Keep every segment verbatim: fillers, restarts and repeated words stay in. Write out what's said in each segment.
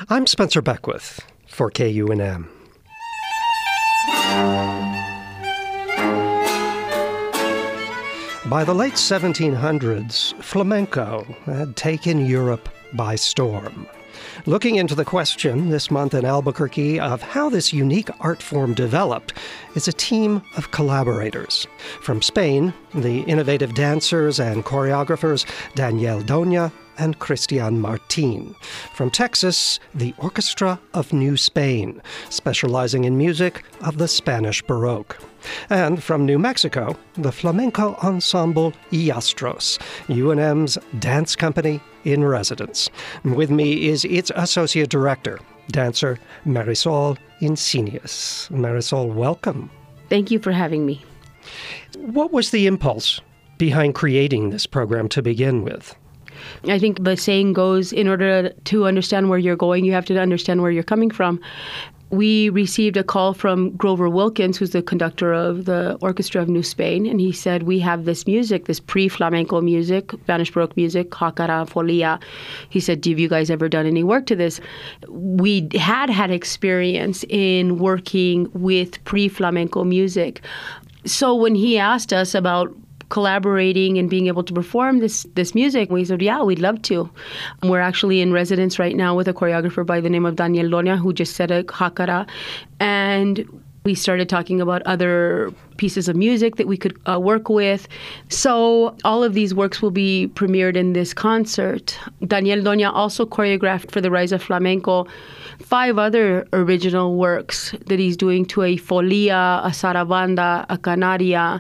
I'm Spencer Beckwith for K U N M. By the late seventeen hundreds, flamenco had taken Europe by storm. Looking into the question this month in Albuquerque of how this unique art form developed is a team of collaborators. From Spain, the innovative dancers and choreographers Daniel Doña and Cristian Martin. From Texas, the Orchestra of New Spain, specializing in music of the Spanish Baroque. And from New Mexico, the flamenco ensemble Illastros, U N M's dance company in residence. With me is its associate director, dancer Marisol Insinias. Marisol, welcome. Thank you for having me. What was the impulse behind creating this program to begin with? I think the saying goes, in order to understand where you're going, you have to understand where you're coming from. We received a call from Grover Wilkins, who's the conductor of the Orchestra of New Spain, and he said, we have this music, this pre-flamenco music, Spanish Baroque music, Jácara, Folia. He said, have you guys ever done any work to this? We had had experience in working with pre-flamenco music. So when he asked us about collaborating and being able to perform this this music, we said, yeah, we'd love to. We're actually in residence right now with a choreographer by the name of Daniel Doña, who just said a Jácara. And we started talking about other pieces of music that we could uh, work with. So all of these works will be premiered in this concert. Daniel Doña also choreographed for the Rise of Flamenco five other original works that he's doing to a folia, a sarabanda, a canaria,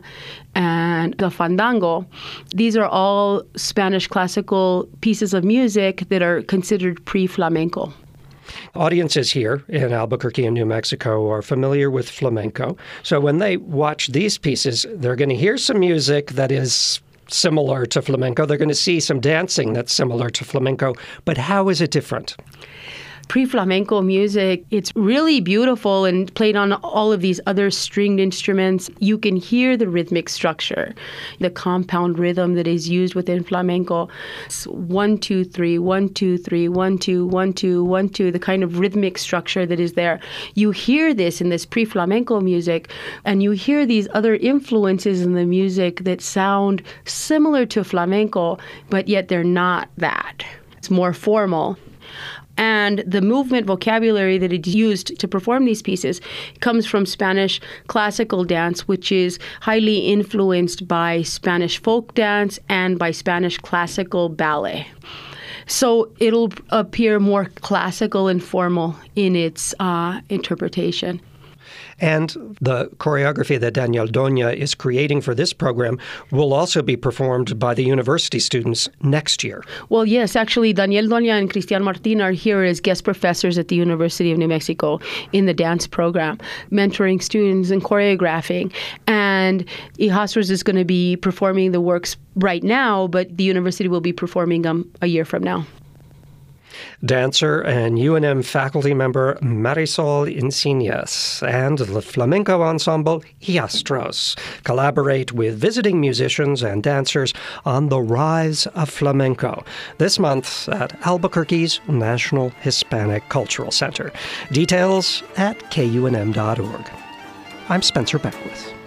and a fandango. These are all Spanish classical pieces of music that are considered pre-flamenco. Audiences here in Albuquerque and New Mexico are familiar with flamenco. So when they watch these pieces, they're going to hear some music that is similar to flamenco. They're going to see some dancing that's similar to flamenco. But how is it different? Pre-flamenco music, it's really beautiful and played on all of these other stringed instruments. You can hear the rhythmic structure, the compound rhythm that is used within flamenco. It's one, two, three, one, two, three, one, two, one, two, one, two, the kind of rhythmic structure that is there. You hear this in this pre-flamenco music, and you hear these other influences in the music that sound similar to flamenco, but yet they're not that. It's more formal. And the movement vocabulary that is used to perform these pieces comes from Spanish classical dance, which is highly influenced by Spanish folk dance and by Spanish classical ballet. So it'll appear more classical and formal in its uh, interpretation. And the choreography that Daniel Doña is creating for this program will also be performed by the university students next year. Well, yes, actually, Daniel Doña and Cristian Martin are here as guest professors at the University of New Mexico in the dance program, mentoring students and choreographing. And Illastros is going to be performing the works right now, but the university will be performing them a year from now. Dancer and U N M faculty member Marisol Insinias and the flamenco ensemble Illastros collaborate with visiting musicians and dancers on the rise of flamenco this month at Albuquerque's National Hispanic Cultural Center. Details at K U N M dot org. I'm Spencer Beckwith.